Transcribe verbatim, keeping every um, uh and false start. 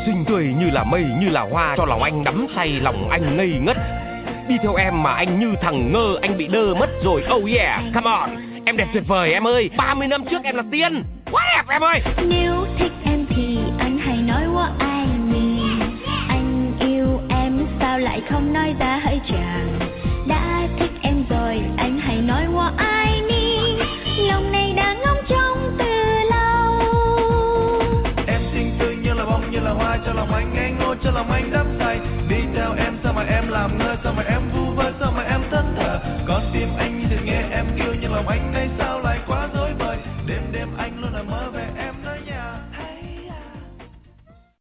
xinh tươi như là mây như là hoa, cho lòng anh đắm say, lòng anh ngây ngất. Đi theo em mà anh như thằng ngơ, anh bị đơ mất rồi. Oh yeah, come on. Em đẹp tuyệt vời em ơi, ba mươi năm trước em là tiên. Quá đẹp em ơi. Nếu thích em thì anh hãy nói what I mean. Anh yêu em sao lại không nói ra hỡi chàng. Đã thích em rồi anh hãy nói what I need. Lòng này đã ngóng trông từ lâu. Em xinh tươi như là bông như là hoa, cho lòng anh ngây ngô, cho lòng anh đắm say. Đi theo em sao mà em làm ngơ, sao mà em